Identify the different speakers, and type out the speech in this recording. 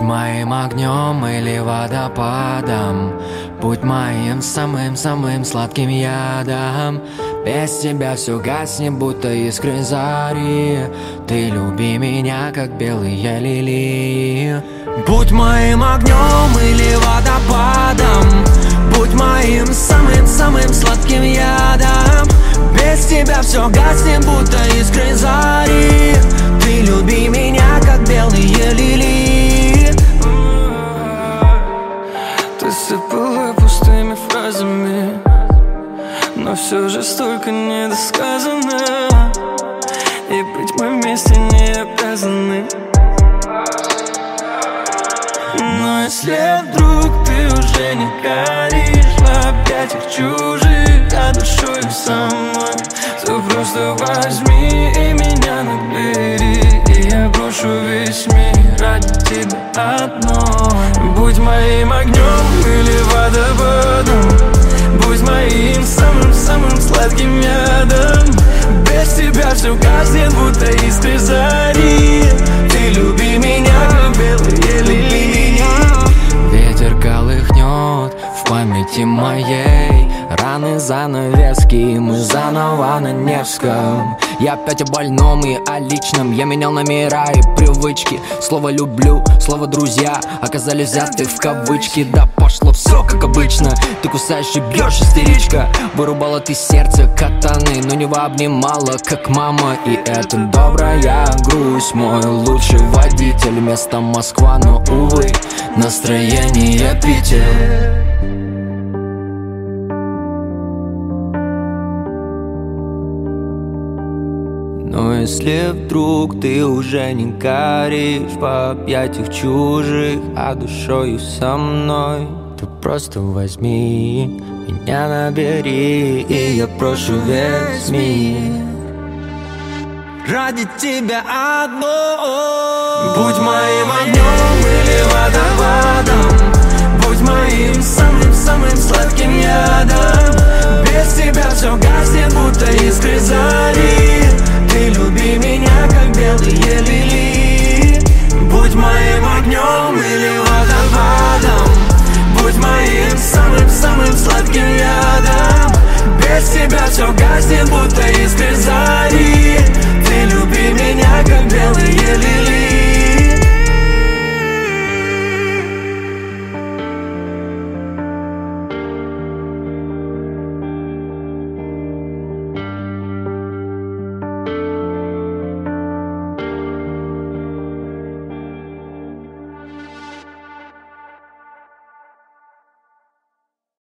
Speaker 1: моим огнем или водопадом, будь моим самым-самым сладким ядом. Без тебя все гаснет, будто искры зари. Ты люби меня, как белые лилии. Будь моим огнем или водопадом, будь моим самым-самым сладким ядом. Без тебя все гаснет, будто искры зари. Ты люби меня, как белые лилии.
Speaker 2: Ты сыпала пустыми фразами, но все же столько недосказано, и быть мы вместе не обязаны. Но если вдруг ты уже не горишь в объятиях чужих, а душою со мной, то просто возьми и меня набери, и я брошу весь мир ради тебя одной. Будь моим огнем или водопадом, будь моим самым-самым сладким ядом. Без тебя все гаснет, будто искры зари. Ты люби меня, как белые лилии.
Speaker 1: Ветер колыхнет в памяти моей раны, занавески, мы заново на Невском. Я опять о больном и о личном. Я менял номера и привычки. Слово «люблю», слово «друзья» оказались взяты в кавычки. Да пошло все как обычно. Ты кусаешь и бьешь, истеричка. Вырубала ты сердце катаны, но не обнимала, как мама. И это добрая грусть, мой лучший водитель. Место Москва, но, увы, настроение Питер. Но если вдруг ты уже не горишь в объятиях чужих, а душою со мной, то просто возьми меня набери, и я брошу весь мир ради тебя одной.
Speaker 2: Будь моим огнем